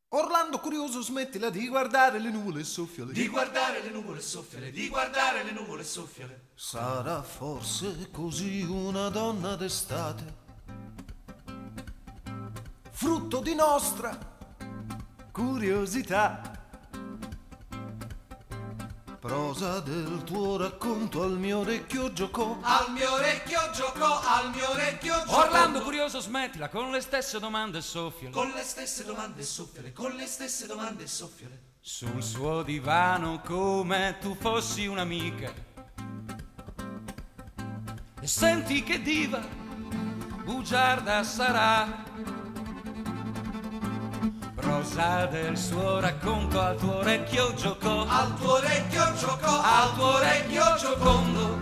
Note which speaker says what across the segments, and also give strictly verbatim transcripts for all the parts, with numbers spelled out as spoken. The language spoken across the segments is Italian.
Speaker 1: Orlando curioso, smettila di guardare le nuvole e soffiale.
Speaker 2: Di guardare le nuvole e soffiale, di guardare le nuvole e soffiale.
Speaker 1: Sarà forse così una donna d'estate, frutto di nostra curiosità. Prosa del tuo racconto al mio orecchio giocò,
Speaker 2: al mio orecchio giocò, al mio orecchio giocò.
Speaker 3: Orlando curioso, smettila con le stesse domande e soffiale.
Speaker 2: Con le stesse domande e soffiale, con le stesse domande e soffiale.
Speaker 3: Sul suo divano come tu fossi un'amica. E senti che diva, bugiarda sarà. Prosa del suo racconto al tuo orecchio giocò,
Speaker 2: al tuo orecchio giocò,
Speaker 3: al tuo orecchio giocondo.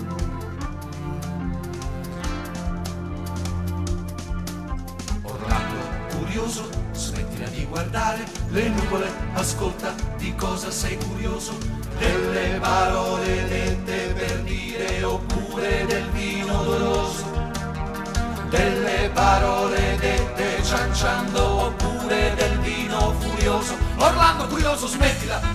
Speaker 2: Orlando curioso, smettila di guardare le nuvole, ascolta di cosa sei curioso. Delle parole dette per dire oppure del vino odoroso. Delle parole dette cianciando oppure del vino furioso. Orlando curioso, smettila.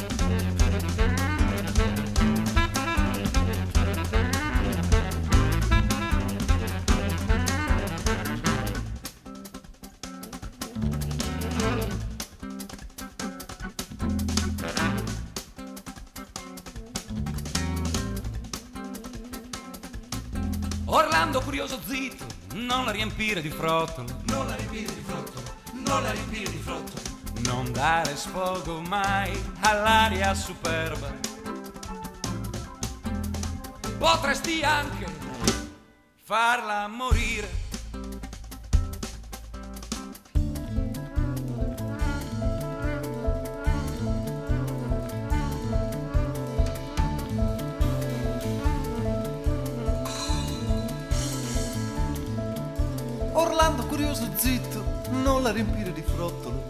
Speaker 3: Orlando curioso, zitto, non la riempire di frottolo,
Speaker 2: non la riempire di frottolo, non la riempire di frottolo.
Speaker 3: Non dare sfogo mai all'aria superba. Potresti anche farla morire.
Speaker 1: Orlando curioso, zitto, non la riempire di frottolo.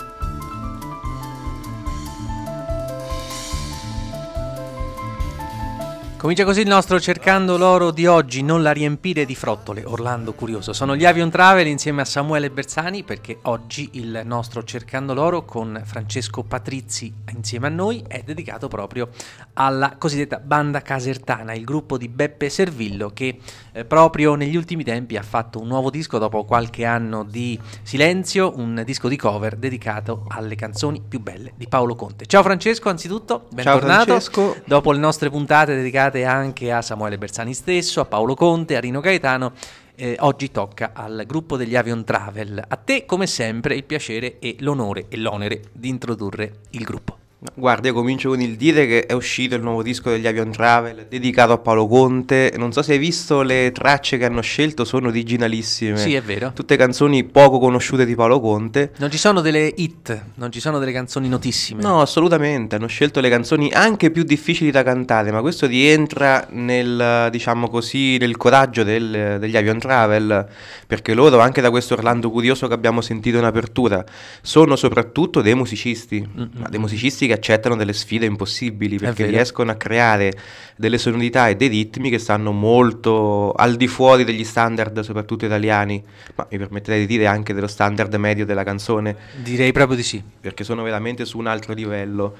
Speaker 4: Comincia così il nostro Cercando l'oro di oggi, non la riempire di frottole, Orlando curioso. Sono gli Avion Travel insieme a Samuele Bersani, perché oggi il nostro Cercando l'oro con Francesco Patrizzi insieme a noi è dedicato proprio alla cosiddetta banda casertana, il gruppo di Beppe Servillo che eh, proprio negli ultimi tempi ha fatto un nuovo disco dopo qualche anno di silenzio, un disco di cover dedicato alle canzoni più belle di Paolo Conte. Ciao Francesco, anzitutto, bentornato.
Speaker 5: Ciao Francesco.
Speaker 4: Dopo le nostre puntate dedicate anche a Samuele Bersani stesso, a Paolo Conte, a Rino Gaetano, eh, oggi tocca al gruppo degli Avion Travel. A te come sempre il piacere e l'onore e l'onere di introdurre il gruppo.
Speaker 5: Guarda, io comincio con il dire che è uscito il nuovo disco degli Avion Travel dedicato a Paolo Conte. Non so se hai visto le tracce che hanno scelto, sono originalissime.
Speaker 4: Sì, è vero.
Speaker 5: Tutte canzoni poco conosciute di Paolo Conte.
Speaker 4: Non ci sono delle hit, non ci sono delle canzoni notissime.
Speaker 5: No, assolutamente. Hanno scelto le canzoni anche più difficili da cantare, ma questo rientra nel, diciamo così, nel coraggio del, degli Avion Travel, perché loro, anche da questo Orlando curioso che abbiamo sentito in apertura, sono soprattutto dei musicisti,
Speaker 4: Mm-mm.
Speaker 5: ma dei musicisti che accettano delle sfide impossibili, perché
Speaker 4: vero.
Speaker 5: riescono a creare delle sonorità e dei ritmi che stanno molto al di fuori degli standard, soprattutto italiani, ma mi permetterei di dire anche dello standard medio della canzone,
Speaker 4: Direi proprio di sì.
Speaker 5: perché sono veramente su un altro livello.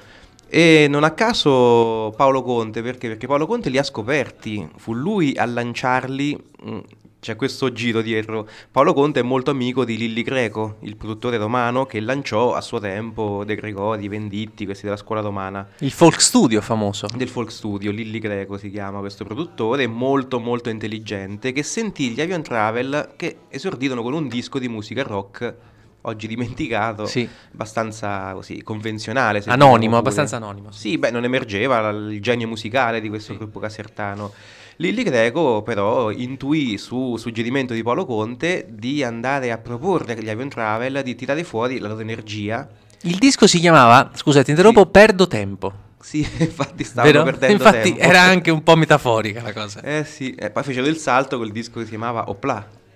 Speaker 5: E non a caso Paolo Conte, perché? Perché Paolo Conte li ha scoperti, fu lui a lanciarli. mh, C'è questo giro dietro. Paolo Conte è molto amico di Lilli Greco, il produttore romano che lanciò a suo tempo De Gregori, Venditti, questi della scuola romana,
Speaker 4: Il folk studio famoso.
Speaker 5: del folk studio. Lilli Greco si chiama questo produttore, molto molto intelligente, che sentì gli Avion Travel che esordirono con un disco di musica rock, oggi dimenticato,
Speaker 4: Sì.
Speaker 5: abbastanza così convenzionale, se
Speaker 4: Anonimo,
Speaker 5: vogliamo pure.
Speaker 4: abbastanza anonimo.
Speaker 5: Sì, beh, non emergeva l- il genio musicale di questo
Speaker 4: Sì.
Speaker 5: gruppo casertano. Lilli Greco però intuì, su suggerimento di Paolo Conte, di andare a proporre agli Avion Travel di tirare fuori la loro energia.
Speaker 4: Il disco si chiamava, scusa ti interrompo,
Speaker 5: Sì.
Speaker 4: Perdo tempo.
Speaker 5: Sì, infatti stavano
Speaker 4: Vero?
Speaker 5: perdendo
Speaker 4: Infatti
Speaker 5: tempo.
Speaker 4: era anche un po' metaforica la cosa.
Speaker 5: Eh sì, e poi fecero il salto col disco che si chiamava Opla.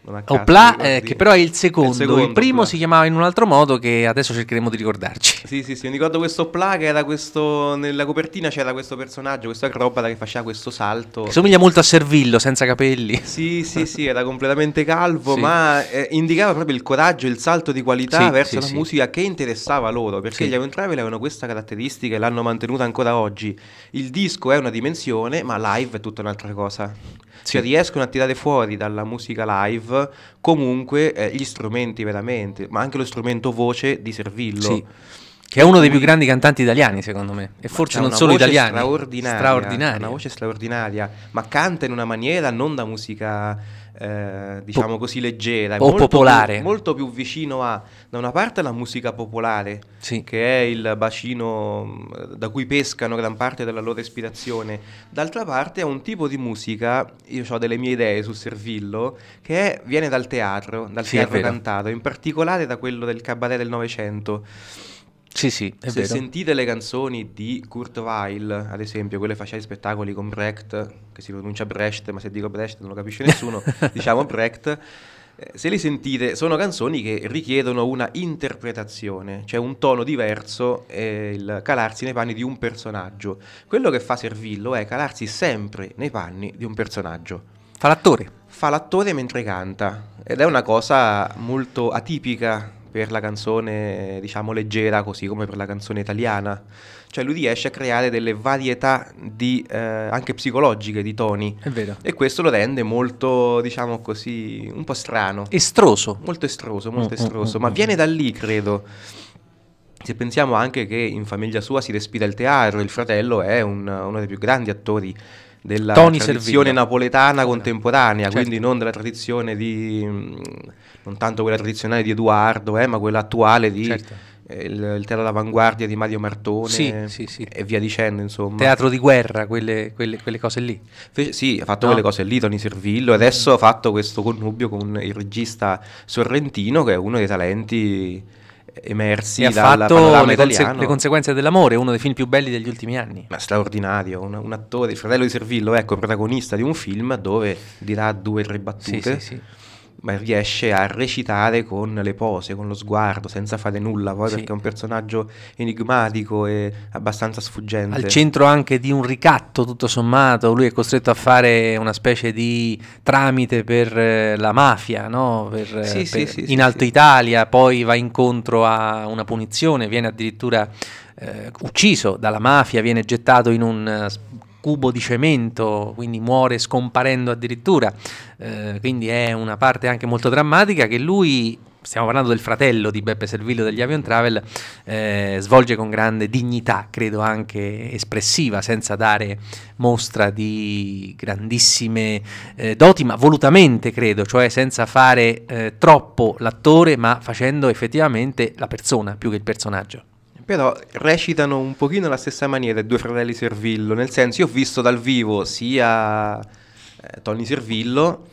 Speaker 5: non a caso,
Speaker 4: Opla,
Speaker 5: mi
Speaker 4: eh,
Speaker 5: ricordi?
Speaker 4: che però è il secondo.
Speaker 5: È il secondo,
Speaker 4: Il primo
Speaker 5: Opla.
Speaker 4: si chiamava in un altro modo che adesso cercheremo di ricordarci.
Speaker 5: Sì, sì, sì, mi ricordo questo Pla che era questo, nella copertina c'era questo personaggio, questo acrobata che faceva questo salto.
Speaker 4: Che somiglia molto a Servillo, senza capelli.
Speaker 5: Sì, sì, sì, era completamente calvo,
Speaker 4: Sì.
Speaker 5: ma eh, indicava proprio il coraggio, il salto di qualità
Speaker 4: Sì,
Speaker 5: verso
Speaker 4: sì,
Speaker 5: la
Speaker 4: sì.
Speaker 5: musica che interessava loro, perché
Speaker 4: Sì.
Speaker 5: gli Iron Travel avevano questa caratteristica e l'hanno mantenuta ancora oggi. Il disco è una dimensione, ma live è tutta un'altra cosa. Cioè
Speaker 4: Sì.
Speaker 5: riescono a tirare fuori dalla musica live comunque eh, gli strumenti veramente, ma anche lo strumento voce di Servillo.
Speaker 4: Sì. Che è uno dei più grandi cantanti italiani, secondo me. E forse
Speaker 5: C'ha
Speaker 4: non
Speaker 5: una
Speaker 4: solo
Speaker 5: voce
Speaker 4: italiani.
Speaker 5: straordinaria,
Speaker 4: Straordinaria.
Speaker 5: una voce straordinaria, ma canta in una maniera non da musica, eh, diciamo
Speaker 4: Po-
Speaker 5: così, leggera, è
Speaker 4: o
Speaker 5: molto
Speaker 4: popolare.
Speaker 5: più, molto più vicino a, da una parte, la musica popolare,
Speaker 4: Sì.
Speaker 5: che è il bacino mh, da cui pescano gran parte della loro ispirazione, d'altra parte è un tipo di musica, io ho delle mie idee su Servillo, che è- viene dal teatro, dal
Speaker 4: Sì, è
Speaker 5: teatro
Speaker 4: vero.
Speaker 5: cantato, in particolare da quello del cabaret del Novecento.
Speaker 4: Sì, sì, è
Speaker 5: Se
Speaker 4: vero.
Speaker 5: sentite le canzoni di Kurt Weill, ad esempio, quelle faceva i spettacoli con Brecht, che si pronuncia Brecht, ma se dico Brecht non lo capisce nessuno, diciamo Brecht, eh, se li sentite sono canzoni che richiedono una interpretazione, cioè un tono diverso e il calarsi nei panni di un personaggio. Quello che fa Servillo è calarsi sempre nei panni di un personaggio.
Speaker 4: Fa l'attore.
Speaker 5: Fa l'attore mentre canta ed è una cosa molto atipica per la canzone, diciamo, leggera, così come per la canzone italiana. Cioè lui riesce a creare delle varietà di, eh, anche psicologiche di toni
Speaker 4: È vero.
Speaker 5: e questo lo rende molto, diciamo così, un po' strano.
Speaker 4: Estroso.
Speaker 5: Molto estroso, molto
Speaker 4: Mm, mm,
Speaker 5: estroso,
Speaker 4: mm,
Speaker 5: ma
Speaker 4: mm.
Speaker 5: viene da lì, credo. Se pensiamo anche che in famiglia sua si respira il teatro, il fratello è un- uno dei più grandi attori della
Speaker 4: Tony
Speaker 5: tradizione
Speaker 4: Servillo.
Speaker 5: napoletana contemporanea,
Speaker 4: Certo.
Speaker 5: quindi non della tradizione di, mh, non tanto quella tradizionale di Edoardo, eh, ma quella attuale di
Speaker 4: Certo.
Speaker 5: eh, il, il teatro d'avanguardia di Mario Martone
Speaker 4: Sì, sì, sì.
Speaker 5: e via dicendo, insomma.
Speaker 4: Teatro di guerra, quelle, quelle- quelle cose lì.
Speaker 5: Fe- sì, ha fatto
Speaker 4: No.
Speaker 5: quelle cose lì, Tony Servillo, e adesso ha fatto questo connubio con il regista Sorrentino, che è uno dei talenti emersi
Speaker 4: E ha
Speaker 5: dal
Speaker 4: fatto
Speaker 5: panorama
Speaker 4: le, conse-
Speaker 5: italiano.
Speaker 4: le conseguenze dell'amore, uno dei film più belli degli ultimi anni.
Speaker 5: Ma straordinario, un, un attore, il fratello di Servillo, ecco, protagonista di un film dove dirà due o tre
Speaker 4: Sì,
Speaker 5: battute,
Speaker 4: sì, sì.
Speaker 5: ma riesce a recitare con le pose, con lo sguardo, senza fare nulla, poi
Speaker 4: Sì.
Speaker 5: perché è un personaggio enigmatico e abbastanza sfuggente.
Speaker 4: Al centro anche di un ricatto, tutto sommato, lui è costretto a fare una specie di tramite per eh, la mafia, no? Per, eh,
Speaker 5: Sì, sì,
Speaker 4: per-
Speaker 5: sì,
Speaker 4: in
Speaker 5: sì,
Speaker 4: Alto
Speaker 5: sì.
Speaker 4: Italia, poi va incontro a una punizione, viene addirittura eh, ucciso dalla mafia, viene gettato in un eh, s- cubo di cemento, quindi muore scomparendo addirittura. Eh, quindi è una parte anche molto drammatica che lui, stiamo parlando del fratello di Beppe Servillo degli Avion Travel, eh, svolge con grande dignità, credo anche espressiva, senza dare mostra di grandissime eh, doti, ma volutamente credo, cioè senza fare eh, troppo l'attore, ma facendo effettivamente la persona più che il personaggio.
Speaker 5: Però recitano un pochino alla stessa maniera i due fratelli Servillo, nel senso io ho visto dal vivo sia eh, Tony Servillo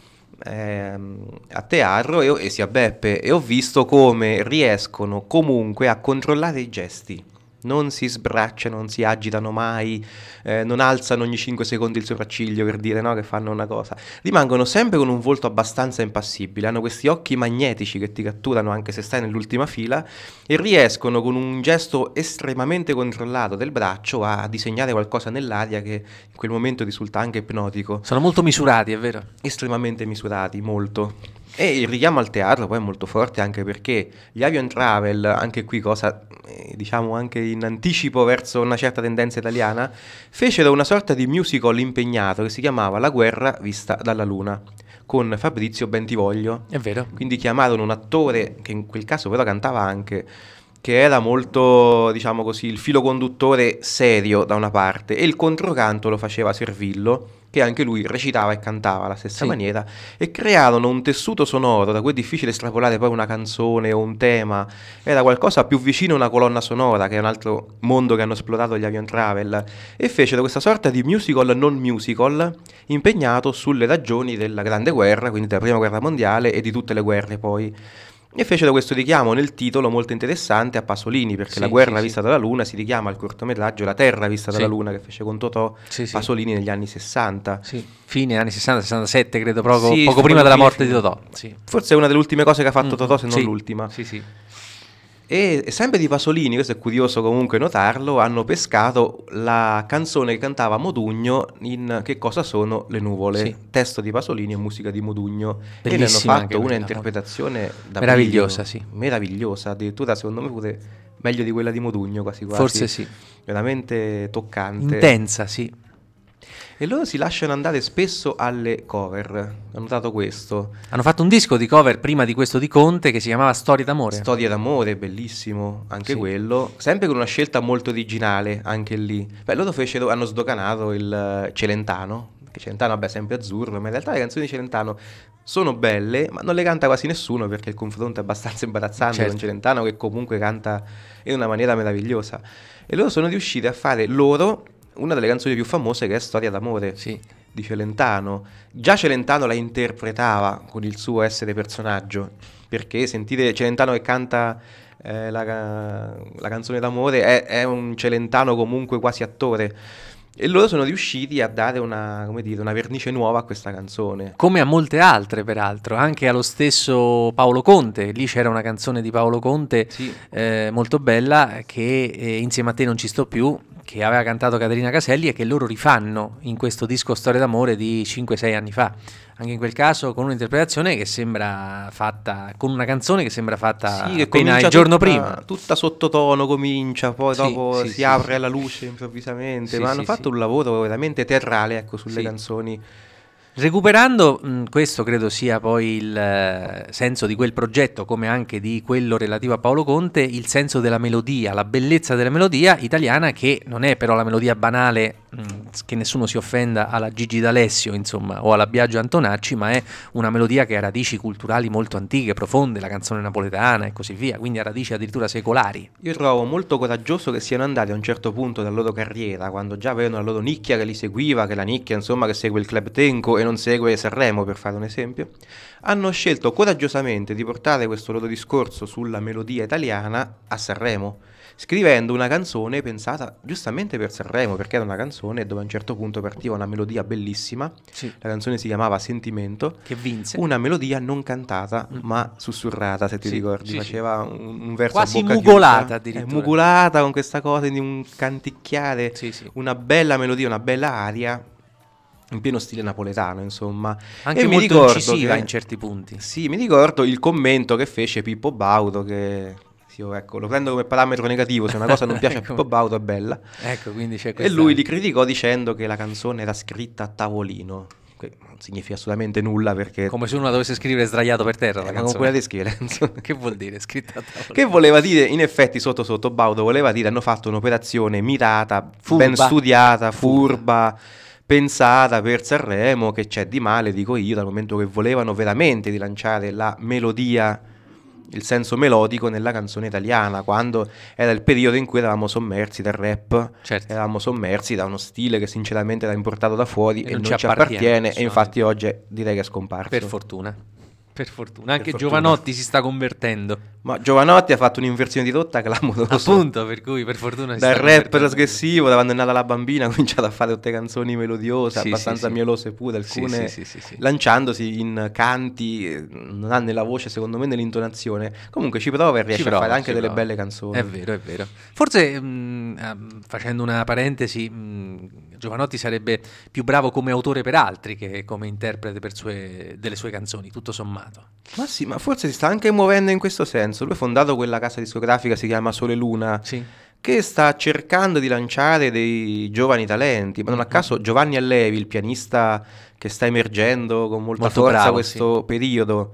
Speaker 5: ehm, a teatro e, e sia Beppe e ho visto come riescono comunque a controllare i gesti. Non si sbracciano, non si agitano mai, eh, non alzano ogni cinque secondi il sopracciglio per dire no che fanno una cosa. Rimangono sempre con un volto abbastanza impassibile, hanno questi occhi magnetici che ti catturano anche se stai nell'ultima fila e riescono con un gesto estremamente controllato del braccio a disegnare qualcosa nell'aria che in quel momento risulta anche ipnotico.
Speaker 4: Sono molto misurati, è vero?
Speaker 5: Estremamente misurati, molto. E il richiamo al teatro poi è molto forte anche perché gli Avion Travel, anche qui cosa eh, diciamo anche in anticipo verso una certa tendenza italiana, fecero una sorta di musical impegnato che si chiamava La guerra vista dalla luna, con Fabrizio Bentivoglio.
Speaker 4: È vero.
Speaker 5: Quindi chiamarono un attore che in quel caso però cantava anche, che era molto, diciamo così, il filo conduttore serio da una parte e il controcanto lo faceva Servillo, che anche lui recitava e cantava alla stessa
Speaker 4: Sì.
Speaker 5: maniera e crearono un tessuto sonoro da cui è difficile estrapolare poi una canzone o un tema, era qualcosa più vicino a una colonna sonora, che è un altro mondo che hanno esplorato gli Avion Travel, e fecero questa sorta di musical non musical impegnato sulle ragioni della Grande Guerra, quindi della Prima Guerra Mondiale e di tutte le guerre poi. E fecero questo richiamo nel titolo molto interessante a Pasolini, perché
Speaker 4: Sì,
Speaker 5: La guerra
Speaker 4: sì,
Speaker 5: vista
Speaker 4: sì.
Speaker 5: dalla luna si richiama al cortometraggio La terra vista
Speaker 4: Sì.
Speaker 5: dalla luna che fece con Totò
Speaker 4: Sì, sì.
Speaker 5: Pasolini negli anni sessanta.
Speaker 4: Sì, fine anni sessanta sessantasette credo, poco,
Speaker 5: Sì,
Speaker 4: poco
Speaker 5: fu
Speaker 4: prima
Speaker 5: proprio
Speaker 4: della
Speaker 5: fine,
Speaker 4: morte di
Speaker 5: fine.
Speaker 4: Totò. Sì.
Speaker 5: Forse è una delle ultime cose che ha fatto
Speaker 4: Mm,
Speaker 5: Totò, se non
Speaker 4: sì.
Speaker 5: l'ultima.
Speaker 4: Sì, sì.
Speaker 5: E e sempre di Pasolini, questo è curioso comunque notarlo, hanno pescato la canzone che cantava Modugno in Che cosa sono le nuvole,
Speaker 4: Sì.
Speaker 5: testo di Pasolini e musica di Modugno. E ne hanno
Speaker 4: Bellissima anche
Speaker 5: fatto una
Speaker 4: quella,
Speaker 5: interpretazione da
Speaker 4: meravigliosa,
Speaker 5: brivido,
Speaker 4: sì.
Speaker 5: meravigliosa, addirittura secondo me pure meglio di quella di Modugno, quasi quasi.
Speaker 4: Forse sì.
Speaker 5: Veramente toccante.
Speaker 4: Intensa, sì.
Speaker 5: E loro si lasciano andare spesso alle cover, ho notato questo.
Speaker 4: Hanno fatto un disco di cover prima di questo di Conte che si chiamava Storie d'amore.
Speaker 5: Storia d'amore, bellissimo, anche
Speaker 4: Sì.
Speaker 5: quello, sempre con una scelta molto originale, anche lì. Beh, loro fecero, hanno sdoganato il eh, Celentano, che Celentano, vabbè, è sempre azzurro, ma in realtà le canzoni di Celentano sono belle, ma non le canta quasi nessuno perché il confronto è abbastanza imbarazzante
Speaker 4: Certo.
Speaker 5: con Celentano, che comunque canta in una maniera meravigliosa. E loro sono riusciti a fare loro una delle canzoni più famose, che è Storia d'amore.
Speaker 4: Sì.
Speaker 5: Di Celentano. Già Celentano la interpretava con il suo essere personaggio, perché sentire Celentano che canta eh, la, la canzone d'amore è, è un Celentano comunque quasi attore, e loro sono riusciti a dare una, come dire, una vernice nuova a questa canzone.
Speaker 4: Come a molte altre, peraltro, anche allo stesso Paolo Conte. Lì c'era una canzone di Paolo Conte
Speaker 5: Sì.
Speaker 4: eh, molto bella che eh, Insieme a te non ci sto più, che aveva cantato Caterina Caselli e che loro rifanno in questo disco Storia d'amore di cinque sei anni fa. Anche in quel caso con un'interpretazione che sembra fatta, con una canzone che sembra fatta
Speaker 5: Sì, che
Speaker 4: appena
Speaker 5: comincia
Speaker 4: il giorno
Speaker 5: tutta,
Speaker 4: prima.
Speaker 5: tutta sottotono comincia, poi
Speaker 4: Sì,
Speaker 5: dopo
Speaker 4: sì,
Speaker 5: si
Speaker 4: sì,
Speaker 5: apre
Speaker 4: sì.
Speaker 5: alla luce improvvisamente,
Speaker 4: Sì,
Speaker 5: ma
Speaker 4: sì,
Speaker 5: hanno fatto
Speaker 4: sì.
Speaker 5: un lavoro veramente teatrale, ecco, sulle
Speaker 4: Sì.
Speaker 5: canzoni.
Speaker 4: Recuperando, mh, questo credo sia poi il eh, senso di quel progetto, come anche di quello relativo a Paolo Conte, il senso della melodia, la bellezza della melodia italiana, che non è però la melodia banale, mh, che nessuno si offenda, alla Gigi D'Alessio, insomma, o alla Biagio Antonacci, ma è una melodia che ha radici culturali molto antiche, profonde, la canzone napoletana e così via, quindi ha radici addirittura secolari.
Speaker 5: Io trovo molto coraggioso che siano andati a un certo punto della loro carriera, quando già avevano la loro nicchia che li seguiva, che è la nicchia insomma che segue il Club Tenco e non segue Sanremo, per fare un esempio, hanno scelto coraggiosamente di portare questo loro discorso sulla melodia italiana a Sanremo, scrivendo una canzone pensata giustamente per Sanremo, perché era una canzone dove a un certo punto partiva una melodia bellissima,
Speaker 4: Sì.
Speaker 5: la canzone si chiamava Sentimento,
Speaker 4: Che vinse.
Speaker 5: una melodia non cantata ma sussurrata, se ti
Speaker 4: Sì,
Speaker 5: ricordi,
Speaker 4: sì, sì.
Speaker 5: faceva un, un verso
Speaker 4: Quasi
Speaker 5: a bocca
Speaker 4: mugolata
Speaker 5: chiusa.
Speaker 4: addirittura.
Speaker 5: Eh, mugolata con questa cosa di un canticchiare,
Speaker 4: Sì, sì.
Speaker 5: una bella melodia, una bella aria in pieno stile napoletano, insomma.
Speaker 4: Anche
Speaker 5: E mi
Speaker 4: molto
Speaker 5: ricordo
Speaker 4: incisiva
Speaker 5: che-
Speaker 4: in certi punti.
Speaker 5: Sì, mi ricordo il commento che fece Pippo Baudo, che sì, io, ecco, lo prendo come parametro negativo, se una cosa non piace a
Speaker 4: Ecco.
Speaker 5: Pippo Baudo è bella.
Speaker 4: Ecco, quindi c'è
Speaker 5: E
Speaker 4: questa...
Speaker 5: lui li criticò dicendo che la canzone era scritta a tavolino, che non significa assolutamente nulla, perché
Speaker 4: Come se uno la dovesse scrivere sdraiato per terra, la
Speaker 5: eh, ma con
Speaker 4: canzone.
Speaker 5: quella di schiere, insomma.
Speaker 4: Che vuol dire? Scritta a tavola.
Speaker 5: Che voleva dire, in effetti, sotto sotto Baudo voleva dire hanno fatto un'operazione mirata,
Speaker 4: Furba.
Speaker 5: ben studiata, furba, pensata per Sanremo, che c'è di male, dico io, dal momento che volevano veramente rilanciare la melodia, il senso melodico nella canzone italiana, quando era il periodo in cui eravamo sommersi dal rap,
Speaker 4: Certo.
Speaker 5: eravamo sommersi da uno stile che sinceramente era importato da fuori e, non ci appartiene, e infatti oggi è- direi che è scomparso.
Speaker 4: Per fortuna. Per fortuna. Anche
Speaker 5: Per fortuna.
Speaker 4: Giovanotti si sta convertendo.
Speaker 5: Ma Giovanotti ha fatto un'inversione di rotta clamorosa.
Speaker 4: Appunto, per cui per fortuna si
Speaker 5: Dal
Speaker 4: sta
Speaker 5: rap
Speaker 4: convertendo.
Speaker 5: trasgressivo, da quando è nata la bambina, ha cominciato a fare tutte canzoni melodiose,
Speaker 4: Sì,
Speaker 5: abbastanza
Speaker 4: sì, sì.
Speaker 5: mielose pure,
Speaker 4: Sì,
Speaker 5: alcune
Speaker 4: sì, sì, sì, sì.
Speaker 5: lanciandosi in canti, eh, non ha nella voce, secondo me, nell'intonazione. Comunque ci prova e riesce
Speaker 4: Ci prova,
Speaker 5: a fare anche
Speaker 4: ci
Speaker 5: delle
Speaker 4: prova.
Speaker 5: belle canzoni.
Speaker 4: È vero, è vero. Forse, mh, ehm, facendo una parentesi, mh, Giovanotti sarebbe più bravo come autore per altri che come interprete per sue- delle sue canzoni, tutto sommato.
Speaker 5: Ma sì, ma forse si sta anche muovendo in questo senso. Lui ha fondato quella casa discografica, si chiama Sole Luna,
Speaker 4: Sì.
Speaker 5: che sta cercando di lanciare dei giovani talenti, ma non a caso Giovanni Allevi, il pianista che sta emergendo con molta
Speaker 4: Molto
Speaker 5: forza
Speaker 4: bravo,
Speaker 5: questo periodo,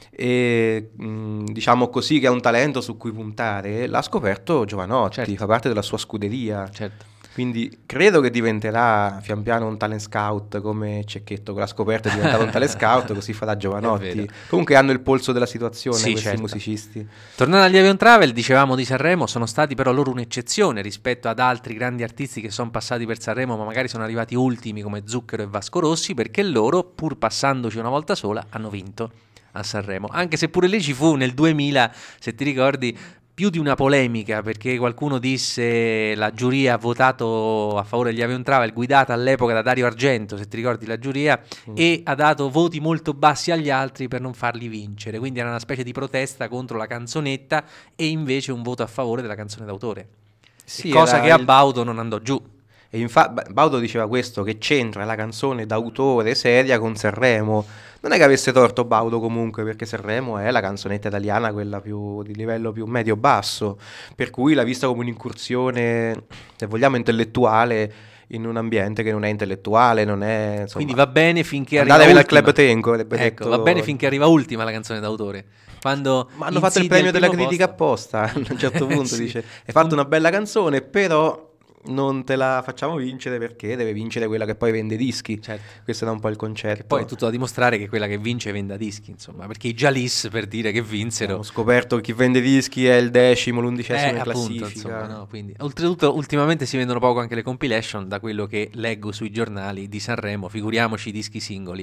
Speaker 5: e mh, diciamo così, che ha un talento su cui puntare, l'ha scoperto Giovanotti,
Speaker 4: Certo.
Speaker 5: fa parte della sua scuderia.
Speaker 4: Certo.
Speaker 5: Quindi credo che diventerà pian piano un talent scout, come Cecchetto con la scoperta è diventato un talent scout, così farà
Speaker 4: È
Speaker 5: Giovanotti.
Speaker 4: vero.
Speaker 5: Comunque hanno il polso della situazione
Speaker 4: Sì,
Speaker 5: questi
Speaker 4: certo.
Speaker 5: musicisti.
Speaker 4: Tornando agli Avion Travel, dicevamo di Sanremo, sono stati però loro un'eccezione rispetto ad altri grandi artisti che sono passati per Sanremo, ma magari sono arrivati ultimi come Zucchero e Vasco Rossi, perché loro, pur passandoci una volta sola, hanno vinto. a Sanremo, anche se pure lì ci fu nel duemila, se ti ricordi, più di una polemica, perché qualcuno disse la giuria ha votato a favore degli Avion Travel, guidata all'epoca da Dario Argento, se ti ricordi la giuria, mm. e ha dato voti molto bassi agli altri per non farli vincere, quindi era una specie di protesta contro la canzonetta e invece un voto a favore della canzone d'autore, sì, cosa che a il... Baudo non andò giù.
Speaker 5: E infatti Baudo diceva questo, che c'entra la canzone d'autore seria con Sanremo. Non è che avesse torto Baudo comunque, perché Sanremo è la canzonetta italiana, quella più di livello più medio-basso, per cui l'ha vista come un'incursione, se vogliamo, intellettuale in un ambiente che non è intellettuale, non è, insomma,
Speaker 4: quindi va bene finché arriva
Speaker 5: ultima.
Speaker 4: Al
Speaker 5: Club Tenco,
Speaker 4: ecco,
Speaker 5: detto...
Speaker 4: va bene finché arriva ultima la canzone d'autore. Quando
Speaker 5: ma hanno fatto il premio della critica
Speaker 4: posto.
Speaker 5: apposta, a un certo punto sì. Dice, hai fatto una bella canzone, però non te la facciamo vincere perché deve vincere quella che poi vende dischi.
Speaker 4: Certo.
Speaker 5: Questo è un po' il concetto.
Speaker 4: E poi è tutto da dimostrare che quella che vince venda dischi, insomma, perché i Jalis, per dire che vinsero,
Speaker 5: ho scoperto che chi vende dischi è il decimo, l'undicesimo
Speaker 4: eh,
Speaker 5: in
Speaker 4: appunto,
Speaker 5: classifica,
Speaker 4: insomma, no, quindi. Oltretutto ultimamente si vendono poco anche le compilation, da quello che leggo sui giornali di Sanremo, figuriamoci i dischi singoli.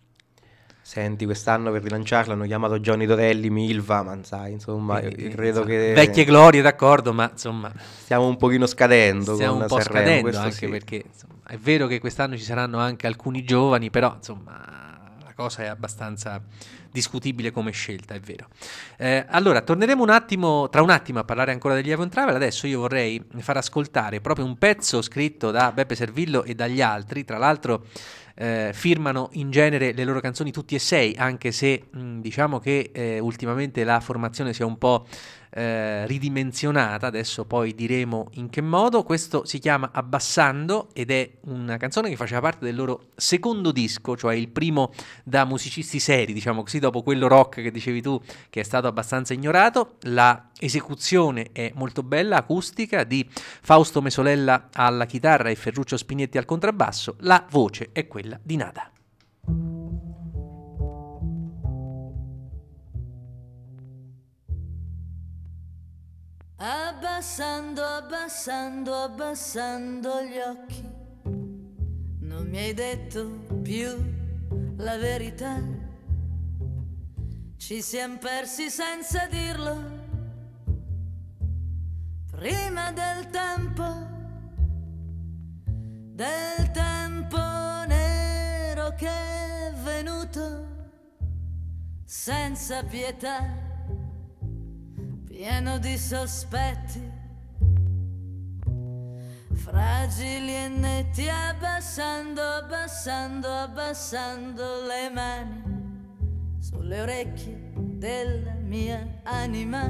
Speaker 5: Senti, quest'anno per rilanciarlo hanno chiamato Johnny Dorelli, Milva, ma sai, insomma, io, io credo che...
Speaker 4: Vecchie glorie, d'accordo, ma insomma...
Speaker 5: Stiamo un pochino scadendo.
Speaker 4: Stiamo
Speaker 5: con
Speaker 4: un po'
Speaker 5: Sanremo,
Speaker 4: scadendo, anche
Speaker 5: sì.
Speaker 4: Perché insomma, è vero che quest'anno ci saranno anche alcuni giovani, però insomma la cosa è abbastanza discutibile come scelta, è vero. Eh, allora, torneremo un attimo, tra un attimo a parlare ancora degli Avion Travel. Adesso io vorrei far ascoltare proprio un pezzo scritto da Beppe Servillo e dagli altri, tra l'altro... Eh, firmano in genere le loro canzoni tutti e sei, anche se mh, diciamo che eh, ultimamente la formazione si è un po' eh, ridimensionata, adesso poi diremo in che modo. Questo si chiama Abbassando ed è una canzone che faceva parte del loro secondo disco, cioè il primo da musicisti seri, diciamo così, dopo quello rock che dicevi tu che è stato abbastanza ignorato. La esecuzione è molto bella, acustica, di Fausto Mesolella alla chitarra e Ferruccio Spinetti al contrabbasso. La voce è quella di Nada.
Speaker 6: Abbassando, abbassando, abbassando gli occhi, non mi hai detto più la verità. Ci siamo persi senza dirlo, prima del tempo, del tempo nero che è venuto senza pietà, pieno di sospetti, fragili e netti. Abbassando, abbassando, abbassando le mani sulle orecchie della mia anima,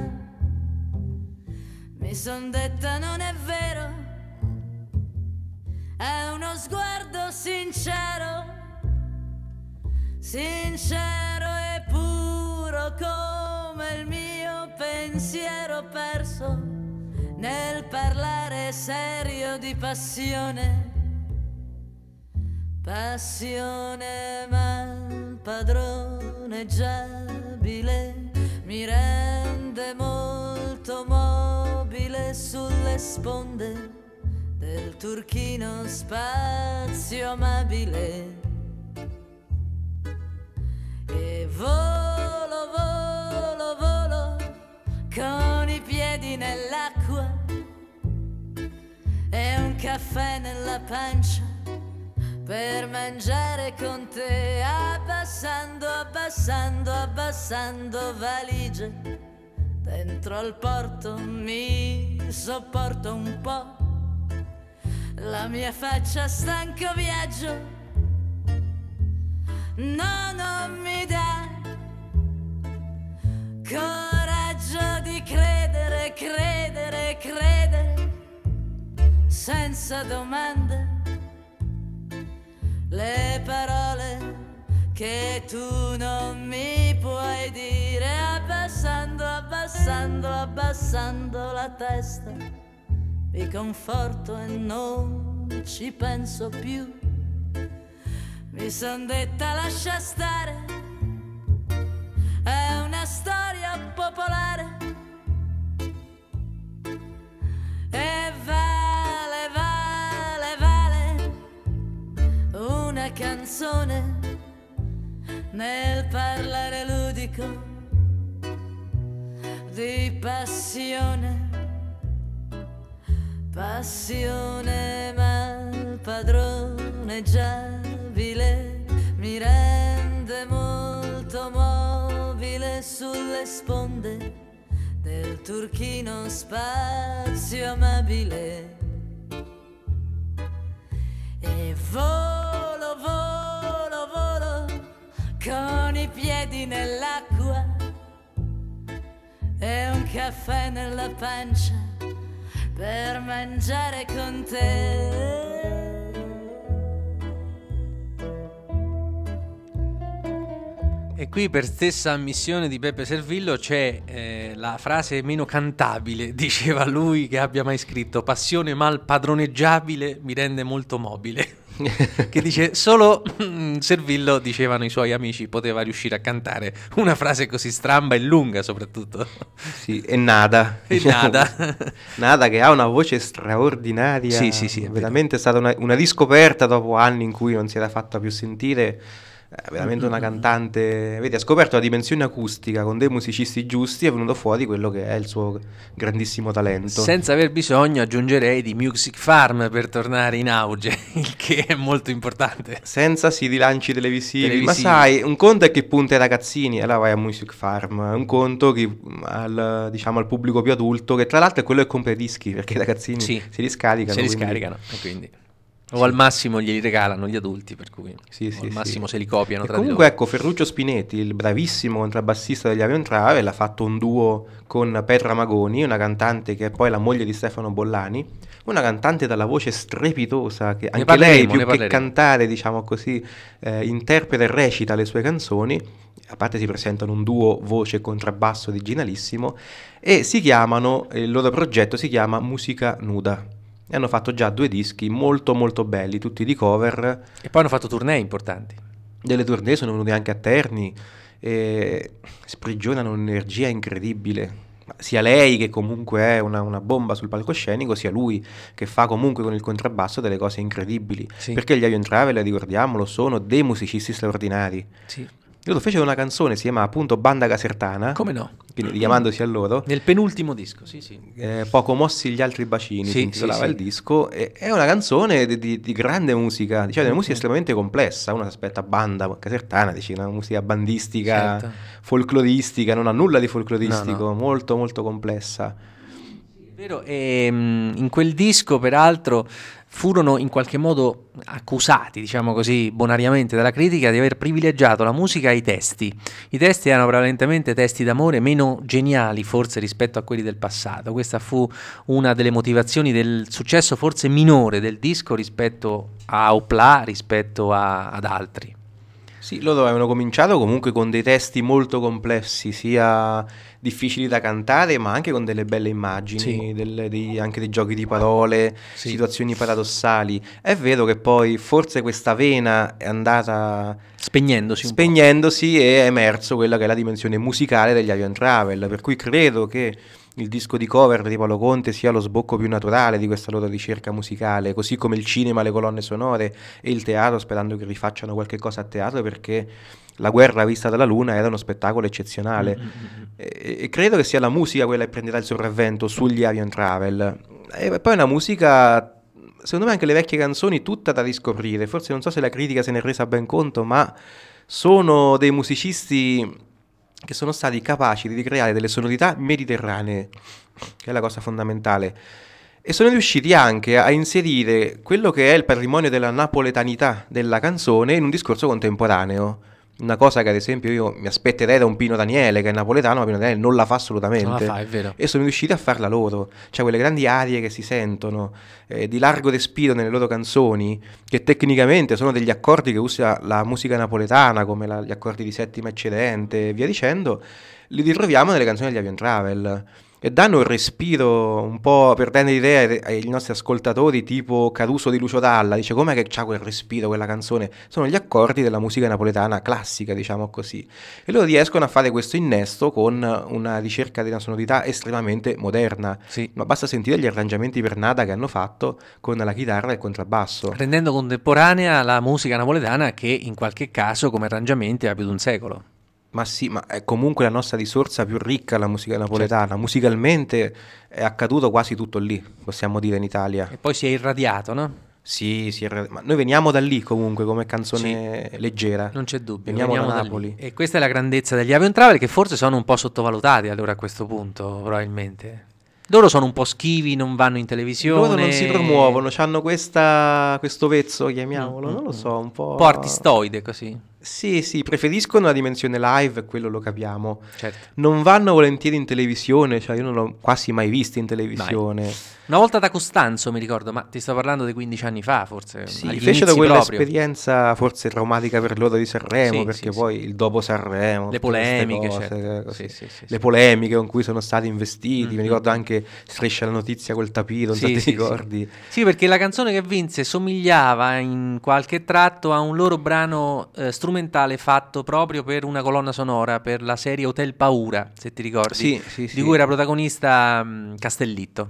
Speaker 6: mi son detta non è vero, è uno sguardo sincero, sincero e puro come il mio pensiero perso nel parlare serio di passione, passione mal padroneggiabile, mi rende molto mobile sulle sponde del turchino spazio amabile, e volo, volo, volo con i piedi nell'acqua e un caffè nella pancia per mangiare con te. Abbassando, abbassando, abbassando valigie dentro al porto, mi sopporto un po' la mia faccia stanco viaggio, no, non mi dà coraggio di credere, credere, credere senza domande le parole che tu non mi puoi dire. Abbassando, abbassando, abbassando la testa, mi conforto e non ci penso più. Mi son detta lascia stare, è una storia popolare e vale, vale, vale una canzone nel parlare ludico di passione, passione mal padroneggiabile, mi rende molto mobile sulle sponde del turchino spazio amabile. E volo, volo, volo con i piedi nell'acqua e un caffè nella pancia per mangiare con te.
Speaker 4: E qui per stessa ammissione di Peppe Servillo c'è eh, la frase meno cantabile, diceva lui, che abbia mai scritto: passione mal padroneggiabile mi rende molto mobile. Che dice solo Servillo, dicevano i suoi amici, poteva riuscire a cantare una frase così stramba e lunga soprattutto.
Speaker 5: Sì, e Nada.
Speaker 4: E Nada.
Speaker 5: Nada che ha una voce straordinaria.
Speaker 4: Sì, sì, sì, è
Speaker 5: veramente è stata una, una riscoperta dopo anni in cui non si era fatta più sentire. È veramente una cantante, vedi, ha scoperto la dimensione acustica con dei musicisti giusti, è venuto fuori quello che è il suo grandissimo talento.
Speaker 4: Senza aver bisogno, aggiungerei, di Music Farm per tornare in auge, il che è molto importante.
Speaker 5: Senza si rilanci televisivi.
Speaker 4: televisivi.
Speaker 5: Ma sai, un conto è che punta ai ragazzini, e allora vai a Music Farm, un conto che al, diciamo, al pubblico più adulto, che tra l'altro è quello che compra i dischi, perché i ragazzini
Speaker 4: sì,
Speaker 5: si riscaricano.
Speaker 4: Si
Speaker 5: quindi...
Speaker 4: riscaricano, e quindi... O
Speaker 5: Sì.
Speaker 4: al massimo glieli regalano gli adulti, per cui
Speaker 5: sì, sì,
Speaker 4: o al massimo
Speaker 5: sì.
Speaker 4: se li copiano
Speaker 5: e
Speaker 4: tra
Speaker 5: comunque
Speaker 4: di loro.
Speaker 5: ecco, Ferruccio Spinetti, il bravissimo contrabbassista degli Avion Travel, ha fatto un duo con Petra Magoni, una cantante che è poi la moglie di Stefano Bollani, una cantante dalla voce strepitosa che anche lei più che cantare, diciamo così, eh, interpreta e recita le sue canzoni. A parte si presentano un duo voce e contrabbasso originalissimo e si chiamano, il loro progetto si chiama Musica Nuda. E hanno fatto già due dischi molto molto belli, tutti di cover.
Speaker 4: E poi hanno fatto tournée importanti.
Speaker 5: Delle tournée, sono venuti anche a Terni e sprigionano un'energia incredibile. Sia lei, che comunque è una, una bomba sul palcoscenico, sia lui, che fa comunque con il contrabbasso delle cose incredibili. Sì. Perché gli Avion Travel, ricordiamolo, sono dei musicisti straordinari.
Speaker 4: Sì.
Speaker 5: Loro fecero una canzone, si chiama appunto Banda Casertana.
Speaker 4: Come no?
Speaker 5: Quindi richiamandosi a loro.
Speaker 4: Nel penultimo disco, sì sì.
Speaker 5: Eh, Poco mossi gli altri bacini,
Speaker 4: sì,
Speaker 5: si intitolava
Speaker 4: sì,
Speaker 5: il
Speaker 4: sì.
Speaker 5: disco. E, è una canzone di, di, di grande musica, diciamo, una musica estremamente complessa. Uno si aspetta Banda Casertana, dici, una musica bandistica, certo. folcloristica, non ha nulla di folcloristico, no, no. molto molto complessa.
Speaker 4: Vero, e in quel disco peraltro furono in qualche modo accusati, diciamo così, bonariamente dalla critica di aver privilegiato la musica ai testi. I testi erano prevalentemente testi d'amore meno geniali forse rispetto a quelli del passato. Questa fu una delle motivazioni del successo forse minore del disco rispetto a Opla, rispetto a, ad altri.
Speaker 5: Sì, loro avevano cominciato comunque con dei testi molto complessi, sia difficili da cantare, ma anche con delle belle immagini, sì. delle, dei, anche dei giochi di parole, sì. situazioni paradossali. È vero che poi forse questa vena è andata
Speaker 4: spegnendosi, un
Speaker 5: spegnendosi po'. E è emerso quella che è la dimensione musicale degli Avion Travel, per cui credo che il disco di cover di Paolo Conte sia lo sbocco più naturale di questa loro ricerca musicale, così come il cinema, le colonne sonore e il teatro, sperando che rifacciano qualche cosa a teatro, perché La guerra vista dalla luna era uno spettacolo eccezionale. Mm-hmm. e, e credo che sia la musica quella che prenderà il sopravvento sugli Avion Travel. E poi una musica, secondo me anche le vecchie canzoni, tutta da riscoprire. Forse non so se la critica se ne è resa ben conto, ma sono dei musicisti che sono stati capaci di ricreare delle sonorità mediterranee, che è la cosa fondamentale, e sono riusciti anche a inserire quello che è il patrimonio della napoletanità della canzone in un discorso contemporaneo. Una cosa che ad esempio io mi aspetterei da un Pino Daniele, che è napoletano, ma Pino Daniele non la fa assolutamente.
Speaker 4: Non la fa, è vero.
Speaker 5: E sono riusciti a farla loro. Cioè quelle grandi arie che si sentono, eh, di largo respiro nelle loro canzoni, che tecnicamente sono degli accordi che usa la musica napoletana, come la, gli accordi di settima eccedente e via dicendo, li ritroviamo nelle canzoni degli Avion Travel. e danno un respiro un po', per dare l'idea ai, ai nostri ascoltatori, tipo Caruso di Lucio Dalla, dice com'è che c'ha quel respiro quella canzone, sono gli accordi della musica napoletana classica, diciamo così, e loro riescono a fare questo innesto con una ricerca di una sonorità estremamente moderna,
Speaker 4: Sì.
Speaker 5: ma basta sentire gli arrangiamenti per nada che hanno fatto con la chitarra e il contrabbasso.
Speaker 4: Rendendo contemporanea la musica napoletana che in qualche caso come arrangiamenti ha più di un secolo.
Speaker 5: Ma sì, ma è comunque la nostra risorsa più ricca, la musica napoletana. Certo. Musicalmente è accaduto quasi tutto lì, possiamo dire, in Italia.
Speaker 4: E poi si è irradiato, no?
Speaker 5: Sì, sì, ma noi veniamo da lì comunque come canzone sì. leggera.
Speaker 4: Non c'è dubbio,
Speaker 5: veniamo,
Speaker 4: veniamo
Speaker 5: da
Speaker 4: da
Speaker 5: Napoli.
Speaker 4: Lì. E questa è la grandezza degli Avion Travel, che forse sono un po' sottovalutati allora a questo punto, probabilmente. Loro sono un po' schivi, non vanno in televisione.
Speaker 5: Loro non si promuovono, hanno questa, questo vezzo, chiamiamolo, mm, non lo so, un po'...
Speaker 4: Un po' artistoide così.
Speaker 5: Sì, sì, preferiscono la dimensione live, quello lo capiamo.
Speaker 4: Certo.
Speaker 5: Non vanno volentieri in televisione, cioè io non l'ho quasi mai visto in televisione.
Speaker 4: Mai. Una volta da Costanzo, mi ricordo, ma ti sto parlando di quindici anni fa, forse.
Speaker 5: Sì, fecero quell'esperienza forse traumatica per loro di Sanremo, sì, perché sì, poi sì. il dopo Sanremo,
Speaker 4: le polemiche,
Speaker 5: cose,
Speaker 4: certo.
Speaker 5: sì,
Speaker 4: sì, sì,
Speaker 5: le
Speaker 4: sì.
Speaker 5: polemiche con cui sono stati investiti,
Speaker 4: mm-hmm.
Speaker 5: mi ricordo anche Striscia la notizia col tapiro, non
Speaker 4: sì,
Speaker 5: so ti
Speaker 4: sì,
Speaker 5: ricordi?
Speaker 4: Sì. sì, perché la canzone che vinse somigliava in qualche tratto a un loro brano eh, strumentale fatto proprio per una colonna sonora, per la serie Hotel Paura, se ti ricordi,
Speaker 5: sì, sì,
Speaker 4: di
Speaker 5: sì.
Speaker 4: cui era protagonista mh, Castellitto.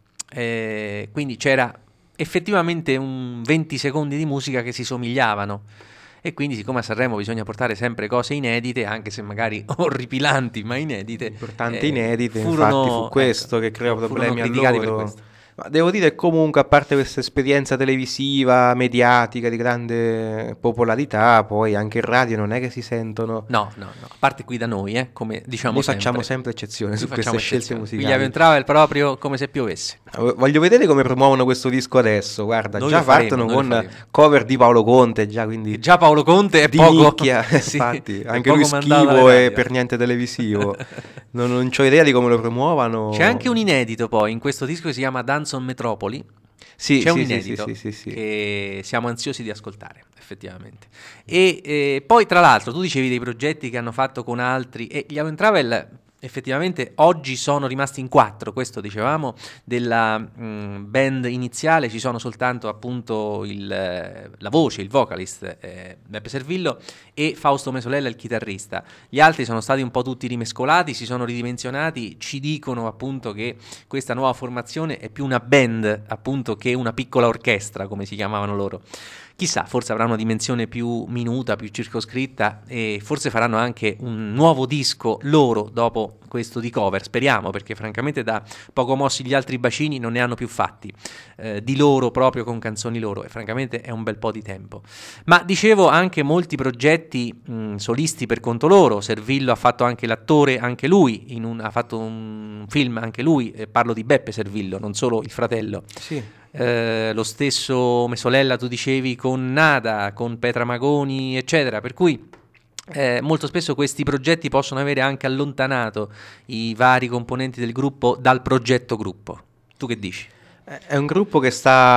Speaker 4: Eh, quindi c'era effettivamente un venti secondi di musica che si somigliavano e quindi siccome a Sanremo bisogna portare sempre cose inedite, anche se magari orripilanti ma inedite,
Speaker 5: importante
Speaker 4: eh,
Speaker 5: inedite,
Speaker 4: furono,
Speaker 5: infatti fu questo
Speaker 4: ecco,
Speaker 5: che creò problemi a
Speaker 4: criticati
Speaker 5: loro.
Speaker 4: per questo.
Speaker 5: Ma devo dire comunque, a parte questa esperienza televisiva, mediatica di grande popolarità, poi anche in radio non è che si sentono.
Speaker 4: No, no, no, a parte qui da noi, eh, come diciamo
Speaker 5: noi
Speaker 4: sempre.
Speaker 5: facciamo sempre eccezione su queste scelte
Speaker 4: eccezione.
Speaker 5: musicali.
Speaker 4: Gli Avion Travel proprio come se piovesse.
Speaker 5: Voglio vedere come promuovono questo disco adesso, guarda,
Speaker 4: noi
Speaker 5: già
Speaker 4: faremo,
Speaker 5: partono con cover di Paolo Conte, già quindi
Speaker 4: già Paolo Conte è
Speaker 5: di
Speaker 4: poco
Speaker 5: nicchia,
Speaker 4: sì,
Speaker 5: infatti,
Speaker 4: è
Speaker 5: anche
Speaker 4: poco
Speaker 5: lui schivo e per niente televisivo. non, non ho idea di come lo promuovano.
Speaker 4: C'è anche un inedito poi in questo disco che si chiama Dance on Metropoli.
Speaker 5: Sì,
Speaker 4: c'è
Speaker 5: sì,
Speaker 4: un inedito
Speaker 5: sì, sì, sì, sì.
Speaker 4: che siamo ansiosi di ascoltare effettivamente. E eh, poi tra l'altro tu dicevi dei progetti che hanno fatto con altri e gli Avion Travel effettivamente oggi sono rimasti in quattro, questo dicevamo della mh, band iniziale, ci sono soltanto appunto il, eh, la voce, il vocalist eh, Beppe Servillo e Fausto Mesolella il chitarrista. Gli altri sono stati un po' tutti rimescolati, si sono ridimensionati, ci dicono appunto che questa nuova formazione è più una band appunto che una piccola orchestra, come si chiamavano loro. Chissà, forse avrà una dimensione più minuta, più circoscritta e forse faranno anche un nuovo disco loro dopo questo di cover, speriamo, perché francamente da Poco Mossi gli altri bacini non ne hanno più fatti eh, di loro proprio con canzoni loro e francamente è un bel po' di tempo. Ma dicevo anche molti progetti mh, solisti per conto loro, Servillo ha fatto anche l'attore, anche lui, in un, ha fatto un film anche lui, eh, parlo di Beppe Servillo, non solo il fratello.
Speaker 5: Sì.
Speaker 4: Eh, lo stesso Mesolella tu dicevi con Nada, con Petra Magoni eccetera, per cui eh, molto spesso questi progetti possono avere anche allontanato i vari componenti del gruppo dal progetto gruppo. Tu che dici?
Speaker 5: È un gruppo che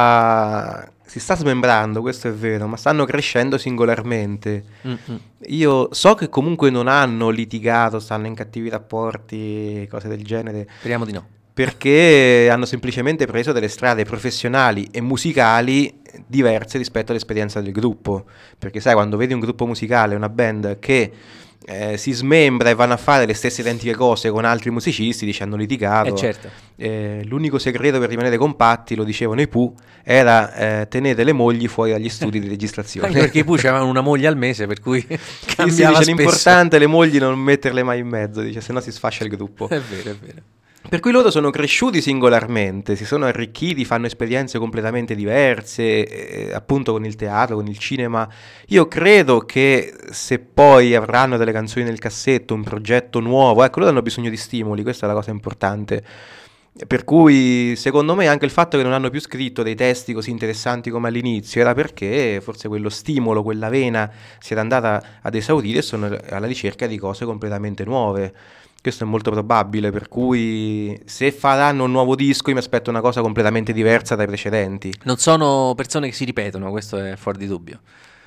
Speaker 5: sta si sta smembrando, questo è vero, ma stanno crescendo singolarmente. Mm-hmm. Io so che comunque non hanno litigato, stanno in cattivi rapporti, cose del genere.
Speaker 4: Speriamo di no.
Speaker 5: Perché hanno semplicemente preso delle strade professionali e musicali diverse rispetto all'esperienza del gruppo. Perché sai, quando vedi un gruppo musicale, una band che eh, si smembra e vanno a fare le stesse identiche cose con altri musicisti, dici hanno litigato.
Speaker 4: Eh certo.
Speaker 5: eh, l'unico segreto per rimanere compatti, lo dicevano i Pooh, era eh, tenere le mogli fuori dagli studi di registrazione.
Speaker 4: Anche perché i Pooh avevano una moglie al mese, per cui cambiava
Speaker 5: si dice,
Speaker 4: spesso.
Speaker 5: l'importante è le mogli non metterle mai in mezzo, dice, se no si sfascia il gruppo.
Speaker 4: È vero, è vero.
Speaker 5: Per cui loro sono cresciuti singolarmente, si sono arricchiti, fanno esperienze completamente diverse, eh, appunto con il teatro, con il cinema. Io credo che se poi avranno delle canzoni nel cassetto, un progetto nuovo, ecco, loro hanno bisogno di stimoli, questa è la cosa importante. Per cui secondo me anche il fatto che non hanno più scritto dei testi così interessanti come all'inizio era perché forse quello stimolo, quella vena si era andata ad esaurire e sono alla ricerca di cose completamente nuove. Questo è molto probabile, per cui se faranno un nuovo disco io mi aspetto una cosa completamente diversa dai precedenti.
Speaker 4: Non sono persone che si ripetono, questo è fuori di dubbio.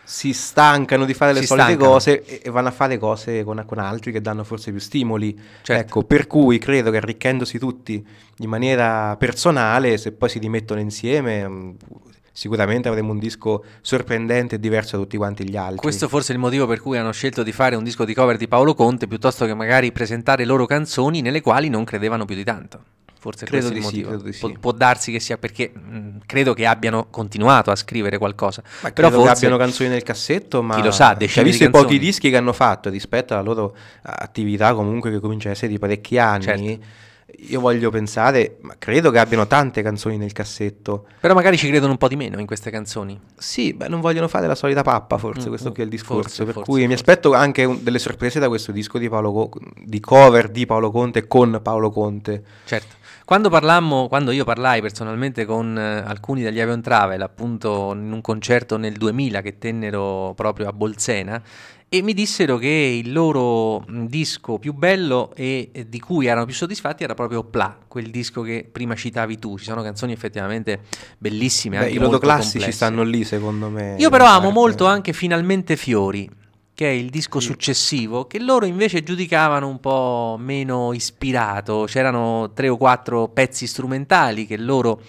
Speaker 5: si stancano di fare le
Speaker 4: Si
Speaker 5: solite
Speaker 4: stancano.
Speaker 5: cose e, e vanno a fare cose con, con altri che danno forse più stimoli.
Speaker 4: Certo.
Speaker 5: Ecco, per cui credo che arricchendosi tutti in maniera personale, se poi si rimettono insieme, mh, sicuramente avremo un disco sorprendente e diverso da tutti quanti gli altri.
Speaker 4: Questo forse è il motivo per cui hanno scelto di fare un disco di cover di Paolo Conte piuttosto che magari presentare loro canzoni nelle quali non credevano più di tanto. Forse
Speaker 5: Credo
Speaker 4: questo è il
Speaker 5: di sì,
Speaker 4: motivo.
Speaker 5: credo di sì.
Speaker 4: Pu- può darsi che sia perché mh, credo che abbiano continuato a scrivere qualcosa.
Speaker 5: Ma
Speaker 4: Però
Speaker 5: credo che
Speaker 4: forse
Speaker 5: abbiano canzoni nel cassetto, ma
Speaker 4: chi lo sa,
Speaker 5: cioè,
Speaker 4: decine
Speaker 5: visto
Speaker 4: di
Speaker 5: i pochi
Speaker 4: canzoni.
Speaker 5: dischi che hanno fatto rispetto alla loro attività comunque che comincia a essere di parecchi anni,
Speaker 4: Certo.
Speaker 5: io voglio pensare, ma credo che abbiano tante canzoni nel cassetto.
Speaker 4: Però magari ci credono un po' di meno in queste canzoni.
Speaker 5: Sì, beh, non vogliono fare la solita pappa, forse,
Speaker 4: Mm,
Speaker 5: questo
Speaker 4: mm,
Speaker 5: qui è il discorso,
Speaker 4: forse,
Speaker 5: per
Speaker 4: forse,
Speaker 5: cui mi
Speaker 4: forse.
Speaker 5: aspetto anche un- delle sorprese da questo disco di Paolo Co- di cover di Paolo Conte con Paolo Conte.
Speaker 4: Certo. Quando parlammo, quando io parlai personalmente con eh, alcuni degli Avion Travel, appunto in un concerto nel duemila che tennero proprio a Bolsena, e mi dissero che il loro mh, disco più bello e, e di cui erano più soddisfatti era proprio Pla, quel disco che prima citavi tu. Ci sono canzoni effettivamente bellissime,
Speaker 5: Beh,
Speaker 4: anche
Speaker 5: i loro
Speaker 4: molto
Speaker 5: classici
Speaker 4: complesse.
Speaker 5: stanno lì, secondo me.
Speaker 4: Io però
Speaker 5: in
Speaker 4: amo
Speaker 5: parte.
Speaker 4: molto anche Finalmente Fiori, che è il disco successivo, che loro invece giudicavano un po' meno ispirato. C'erano tre o quattro pezzi strumentali che loro,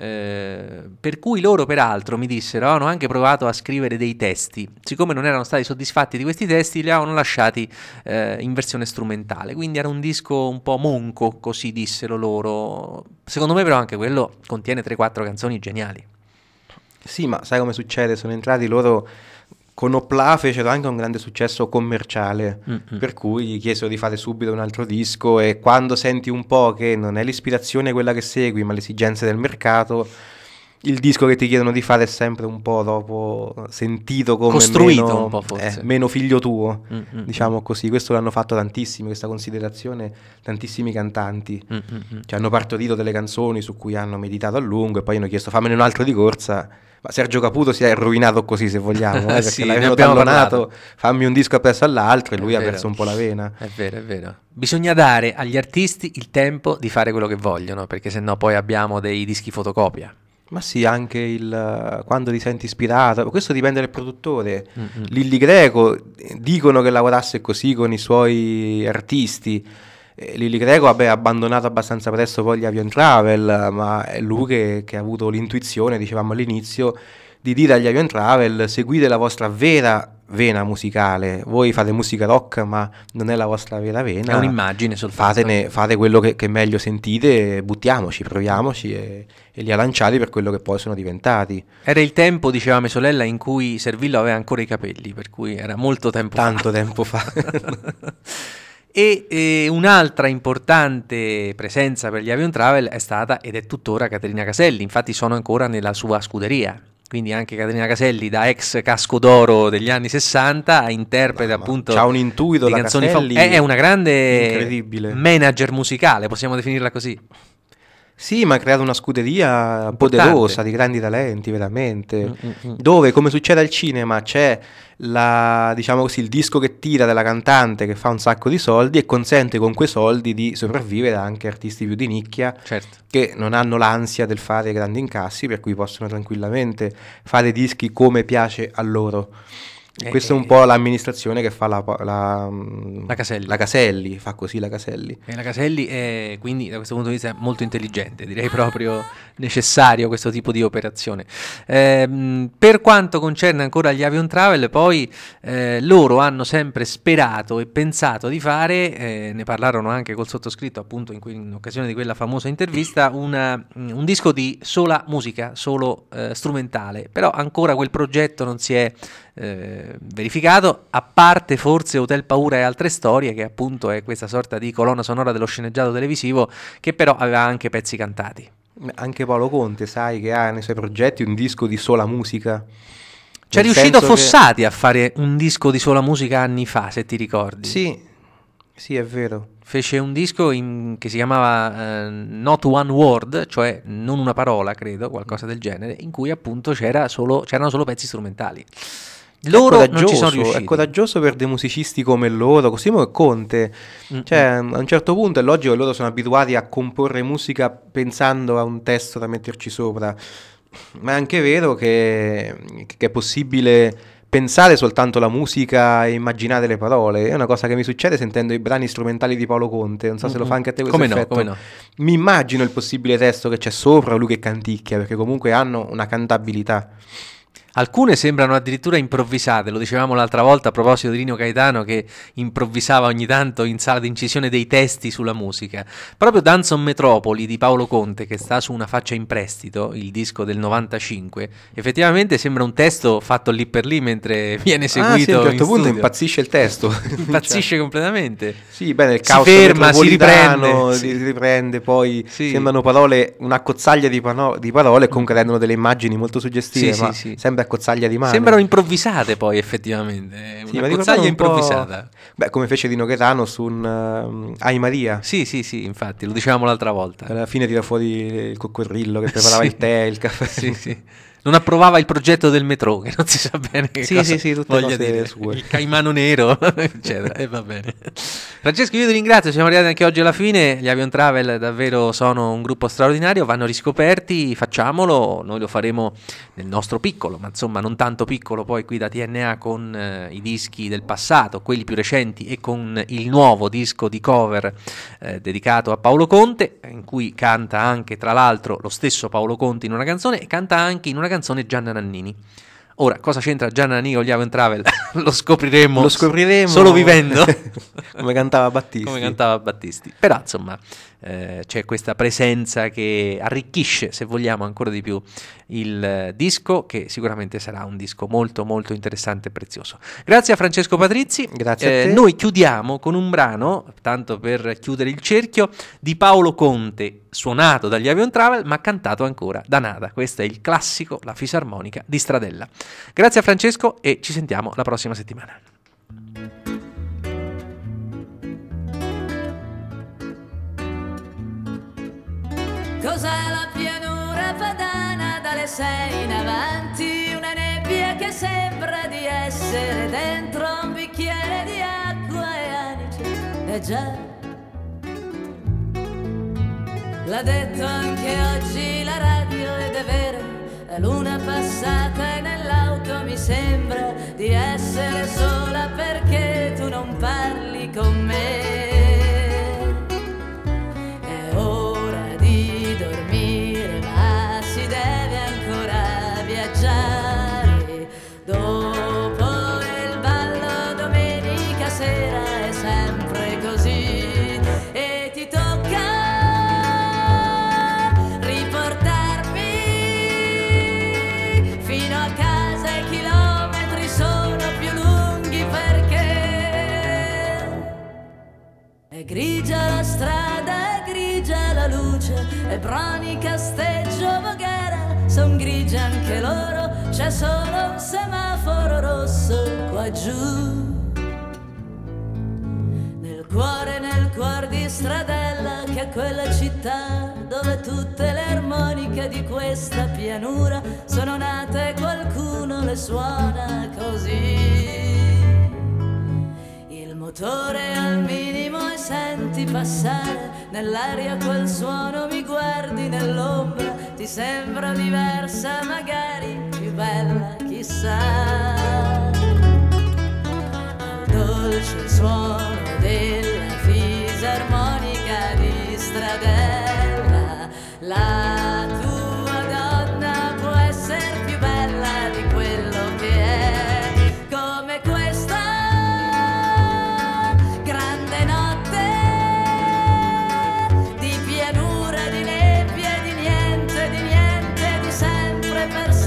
Speaker 4: eh, per cui loro peraltro mi dissero hanno anche provato a scrivere dei testi. Siccome non erano stati soddisfatti di questi testi, li avevano lasciati eh, in versione strumentale. Quindi era un disco un po' monco, così dissero loro. Secondo me però anche quello contiene tre quattro canzoni geniali.
Speaker 5: Sì, ma sai come succede? Sono entrati loro con Opla, fecero anche un grande successo commerciale,
Speaker 4: Mm-mm.
Speaker 5: per cui gli chiesero di fare subito un altro disco e quando senti un po' che non è l'ispirazione quella che segui, ma le esigenze del mercato, il disco che ti chiedono di fare è sempre un po' dopo sentito come
Speaker 4: Costruito
Speaker 5: meno,
Speaker 4: un po' forse.
Speaker 5: eh, meno figlio tuo,
Speaker 4: Mm-mm.
Speaker 5: diciamo così. Questo l'hanno fatto tantissimi, questa considerazione, tantissimi cantanti.
Speaker 4: Mm-mm.
Speaker 5: Cioè hanno partorito delle canzoni su cui hanno meditato a lungo e poi hanno chiesto fammene un altro di corsa. Ma Sergio Caputo si è rovinato così, se vogliamo, eh, perché
Speaker 4: Sì, ne
Speaker 5: l'avevano
Speaker 4: abbiamo
Speaker 5: tallonato,
Speaker 4: parlato.
Speaker 5: fammi un disco appresso all'altro e
Speaker 4: È
Speaker 5: lui ha
Speaker 4: vero.
Speaker 5: perso un po' la vena.
Speaker 4: È vero, è vero. Bisogna dare agli artisti il tempo di fare quello che vogliono, perché sennò poi abbiamo dei dischi fotocopia.
Speaker 5: Ma sì, anche il quando ti senti ispirato, questo dipende dal produttore.
Speaker 4: Mm-mm.
Speaker 5: Lilli Greco eh, dicono che lavorasse così con i suoi artisti. Eh, Lilli Greco vabbè, ha abbandonato abbastanza presto poi gli Avion Travel, ma è lui che, che ha avuto l'intuizione, dicevamo all'inizio, di dire agli Avion Travel seguite la vostra vera vena musicale. Voi fate musica rock, ma non è la vostra vera vena.
Speaker 4: È un'immagine soltanto.
Speaker 5: Fatene, fate quello che, che meglio sentite, buttiamoci, proviamoci e, e li ha lanciati per quello che poi sono diventati.
Speaker 4: Era il tempo, diceva mia sorella, in cui Servillo aveva ancora i capelli, per cui era molto tempo
Speaker 5: Tanto
Speaker 4: fa.
Speaker 5: tempo fa.
Speaker 4: E eh, un'altra importante presenza per gli Avion Travel è stata ed è tuttora Caterina Caselli, infatti sono ancora nella sua scuderia. Quindi anche Caterina Caselli, da ex casco d'oro degli anni sessanta, interpreta
Speaker 5: Ma- ma
Speaker 4: appunto
Speaker 5: c'ha un intuito
Speaker 4: di
Speaker 5: la
Speaker 4: canzoni
Speaker 5: Caselli
Speaker 4: fam- è, è una grande
Speaker 5: incredibile.
Speaker 4: manager musicale, possiamo definirla così.
Speaker 5: Sì, ma ha creato una scuderia
Speaker 4: Importante.
Speaker 5: poderosa di grandi talenti, veramente.
Speaker 4: Mm-mm.
Speaker 5: Dove, come succede al cinema, c'è la, diciamo così, il disco che tira della cantante che fa un sacco di soldi e consente con quei soldi di sopravvivere anche artisti più di nicchia
Speaker 4: Certo.
Speaker 5: che non hanno l'ansia del fare grandi incassi, per cui possono tranquillamente fare dischi come piace a loro.
Speaker 4: E-
Speaker 5: Questa è un po' l'amministrazione che fa la, la,
Speaker 4: La Caselli.
Speaker 5: la Caselli, fa così la Caselli.
Speaker 4: E la Caselli è quindi da questo punto di vista molto intelligente, direi proprio necessario questo tipo di operazione. Ehm, per quanto concerne ancora gli Avion Travel, poi eh, loro hanno sempre sperato e pensato di fare, eh, ne parlarono anche col sottoscritto appunto in, que- in occasione di quella famosa intervista, una- un disco di sola musica, solo eh, strumentale, però ancora quel progetto non si è eh, verificato, a parte forse Hotel Paura e altre storie, che appunto è questa sorta di colonna sonora dello sceneggiato televisivo, che però aveva anche pezzi cantati.
Speaker 5: Anche Paolo Conte, sai, che ha nei suoi progetti un disco di sola musica.
Speaker 4: C'è
Speaker 5: Nel
Speaker 4: riuscito
Speaker 5: senso che-
Speaker 4: Fossati a fare un disco di sola musica anni fa, se ti ricordi.
Speaker 5: Sì, sì, è vero.
Speaker 4: Fece un disco in- che si chiamava eh, Not One Word, cioè non una parola, credo, qualcosa del genere, in cui appunto c'era solo, c'erano solo pezzi strumentali. Loro
Speaker 5: è
Speaker 4: non ci sono
Speaker 5: coraggioso,
Speaker 4: riusciti.
Speaker 5: è coraggioso per dei musicisti come loro, così come Conte.
Speaker 4: Mm-mm.
Speaker 5: Cioè, a un certo punto è logico che loro sono abituati a comporre musica pensando a un testo da metterci sopra, ma è anche vero che, che è possibile pensare soltanto la musica e immaginare le parole. È una cosa che mi succede sentendo i brani strumentali di Paolo Conte, non so se
Speaker 4: Mm-hmm.
Speaker 5: lo fa anche a te questo
Speaker 4: Come no,
Speaker 5: effetto.
Speaker 4: come no.
Speaker 5: Mi immagino il possibile testo che c'è sopra, lui che canticchia, perché comunque hanno una cantabilità.
Speaker 4: Alcune sembrano addirittura improvvisate, lo dicevamo l'altra volta a proposito di Rino Gaetano che improvvisava ogni tanto in sala di incisione dei testi sulla musica. Proprio Danzon Metropoli di Paolo Conte, che sta su Una faccia in prestito, il disco del novantacinque, effettivamente sembra un testo fatto lì per lì mentre viene seguito.
Speaker 5: Ah sì, a un certo
Speaker 4: in
Speaker 5: punto
Speaker 4: studio.
Speaker 5: impazzisce il testo.
Speaker 4: Impazzisce
Speaker 5: Cioè,
Speaker 4: completamente.
Speaker 5: sì, bene, il
Speaker 4: Si
Speaker 5: caos
Speaker 4: ferma, si
Speaker 5: metropolitano,
Speaker 4: riprende,
Speaker 5: si
Speaker 4: sì.
Speaker 5: riprende, poi
Speaker 4: Sì.
Speaker 5: sembrano parole, una cozzaglia di, pano- di parole e comunque rendono delle immagini molto suggestive,
Speaker 4: Sì,
Speaker 5: ma
Speaker 4: sì, sì.
Speaker 5: sembra cozzaglia di mano.
Speaker 4: Sembrano improvvisate poi effettivamente,
Speaker 5: Sì,
Speaker 4: una
Speaker 5: ma
Speaker 4: cozzaglia
Speaker 5: ricordano un po'-
Speaker 4: improvvisata.
Speaker 5: Beh, come fece Rino Gaetano su un uh, Ai Maria.
Speaker 4: Sì, sì, sì, infatti, lo dicevamo l'altra volta.
Speaker 5: Alla fine tira fuori il coccodrillo che preparava
Speaker 4: Sì.
Speaker 5: il tè, il caffè.
Speaker 4: Sì, sì. Non approvava il progetto del metro, che non si sa bene che
Speaker 5: Sì,
Speaker 4: cosa
Speaker 5: sì, sì, tutte
Speaker 4: voglia
Speaker 5: cose
Speaker 4: dire.
Speaker 5: sue.
Speaker 4: Il caimano nero, eccetera, e va bene. Francesco, io ti ringrazio, siamo arrivati anche oggi alla fine. Gli Avion Travel davvero sono un gruppo straordinario, vanno riscoperti, facciamolo, noi lo faremo nel nostro piccolo, ma insomma non tanto piccolo poi qui da T N A, con eh, i dischi del passato, quelli più recenti, e con il nuovo disco di cover eh, dedicato a Paolo Conte, in cui canta anche tra l'altro lo stesso Paolo Conte in una canzone, e canta anche in una canzone Gianna Nannini. Ora, cosa c'entra Gianna Nannini con gli Avion Travel? Lo scopriremo,
Speaker 5: Lo scopriremo
Speaker 4: solo vivendo.
Speaker 5: come cantava Battisti.
Speaker 4: Come cantava Battisti. Però insomma eh, c'è questa presenza che arricchisce, se vogliamo, ancora di più il eh, disco, che sicuramente sarà un disco molto molto interessante e prezioso. Grazie a Francesco Patrizzi.
Speaker 5: Grazie a te.
Speaker 4: Noi chiudiamo con un brano, tanto per chiudere il cerchio, di Paolo Conte, suonato dagli Avion Travel ma cantato ancora da Nada. Questo è il classico La fisarmonica di Stradella. Grazie a Francesco e ci sentiamo la prossima settimana.
Speaker 6: Cos'è la pianura padana dalle sei in avanti? Una nebbia che sembra di essere dentro un bicchiere di acqua e anice. E già, l'ha detto anche oggi la radio ed è vero, la luna passata e nell'auto mi sembra di essere sola perché tu non parli con me. È ora di dormire ma si deve ancora viaggiare. Dopo il ballo domenica sera è sempre così e ti tocca riportarmi fino a casa. I chilometri sono più lunghi perché è grigia la strada, è grigia la luce, e brani Casteggio Voghera son grigi anche loro, c'è solo un semaforo rosso qua giù. Nel cuore, nel cuore di Stradella, che è quella città dove tutte le armoniche di questa pianura sono nate e qualcuno le suona così. Il motore al minimo e senti passare nell'aria quel suono, mi guardi nell'ombra, ti sembra diversa, magari più bella, chissà. Al dolce suono della fisarmonica di Stradella, la tua donna può essere più bella di quello che è, come questa grande notte di pianura, di nebbia, di niente, di niente, di sempre per